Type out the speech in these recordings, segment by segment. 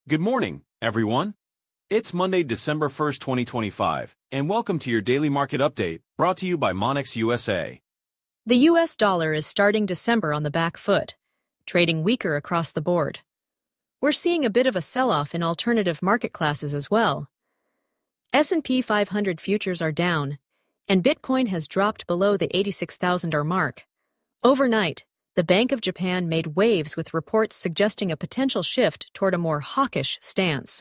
Good morning, everyone. It's Monday, December 1st, 2025, and welcome to your daily market update, brought to you by Monex USA. The U.S. dollar is starting December on the back foot, trading weaker across the board. We're seeing a bit of a sell-off in alternative market classes as well. S&P 500 futures are down, and Bitcoin has dropped below the $86,000 mark. Overnight, the Bank of Japan made waves with reports suggesting a potential shift toward a more hawkish stance.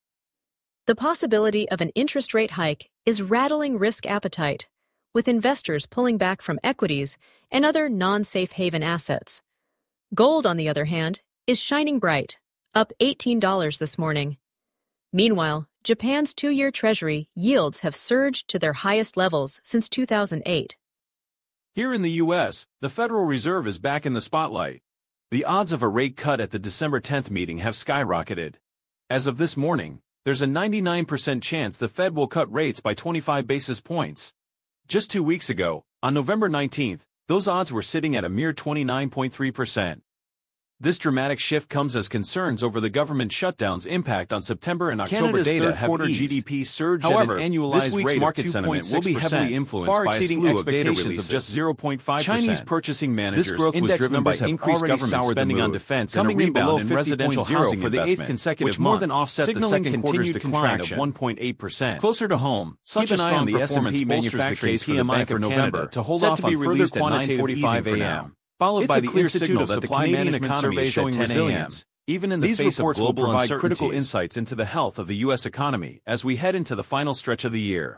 The possibility of an interest rate hike is rattling risk appetite, with investors pulling back from equities and other non-safe haven assets. Gold, on the other hand, is shining bright, up $18 this morning. Meanwhile, Japan's two-year Treasury yields have surged to their highest levels since 2008. Here in the U.S., the Federal Reserve is back in the spotlight. The odds of a rate cut at the December 10th meeting have skyrocketed. As of this morning, there's a 99% chance the Fed will cut rates by 25 basis points. Just 2 weeks ago, on November 19th, those odds were sitting at a mere 29.3%. This dramatic shift comes as concerns over the government shutdown's impact on September and October Canada's data third have quarter eased. GDP surged However, at an annualized this week's rate market of sentiment will be 2.6%, heavily influenced far by a exceeding slew of data expectations releases. of just 0.5%. Chinese purchasing managers' This growth was index driven by numbers have increased already government soured spending the on mood, defense and a coming in below rebound in residential 50.0 housing for the eighth investment, consecutive which more month, than offset the signaling second quarter's continued contraction contraction. of 1.8%. Closer to home, Such keep a an eye strong on the performance S&P bolsters the manufacturing case for the PMI Bank for of November, Canada to hold set off to be on further released at quantitative 9:45 easing for now, a.m. followed It's by a the clear Institute signal of that the Supply Canadian Management economy survey is showing at 10 a.m. resilience, even in the These face of reports will global provide critical uncertainties. insights into the health of the U.S. economy as we head into the final stretch of the year.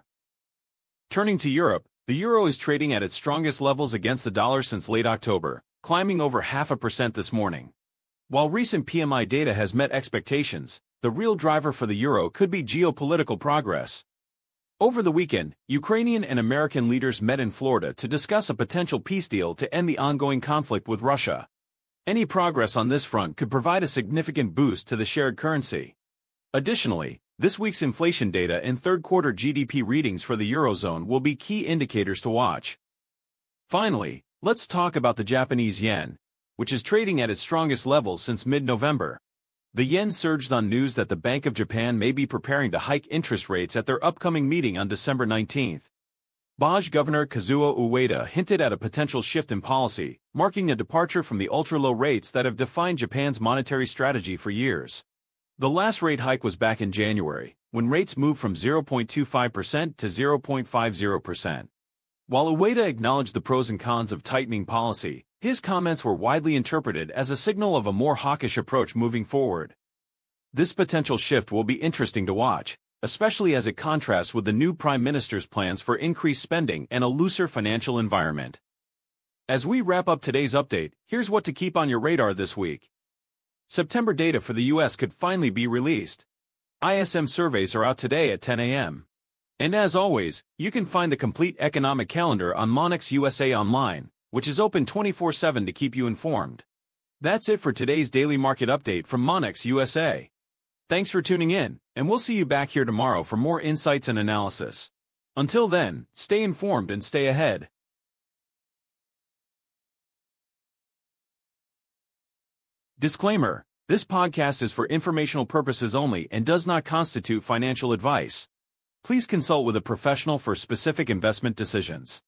Turning to Europe, the euro is trading at its strongest levels against the dollar since late October, climbing over 0.5% this morning. While recent PMI data has met expectations, the real driver for the euro could be geopolitical progress. Over the weekend, Ukrainian and American leaders met in Florida to discuss a potential peace deal to end the ongoing conflict with Russia. Any progress on this front could provide a significant boost to the shared currency. Additionally, this week's inflation data and third-quarter GDP readings for the Eurozone will be key indicators to watch. Finally, let's talk about the Japanese yen, which is trading at its strongest levels since mid-November. The yen surged on news that the Bank of Japan may be preparing to hike interest rates at their upcoming meeting on December 19th. BOJ Governor Kazuo Ueda hinted at a potential shift in policy, marking a departure from the ultra-low rates that have defined Japan's monetary strategy for years. The last rate hike was back in January, when rates moved from 0.25% to 0.50%. While Ueda acknowledged the pros and cons of tightening policy, his comments were widely interpreted as a signal of a more hawkish approach moving forward. This potential shift will be interesting to watch, especially as it contrasts with the new Prime Minister's plans for increased spending and a looser financial environment. As we wrap up today's update, here's what to keep on your radar this week. September data for the U.S. could finally be released. ISM surveys are out today at 10 a.m. And as always, you can find the complete economic calendar on Monex USA Online, which is open 24/7 to keep you informed. That's it for today's daily market update from Monex USA. Thanks for tuning in, and we'll see you back here tomorrow for more insights and analysis. Until then, stay informed and stay ahead. Disclaimer: this podcast is for informational purposes only and does not constitute financial advice. Please consult with a professional for specific investment decisions.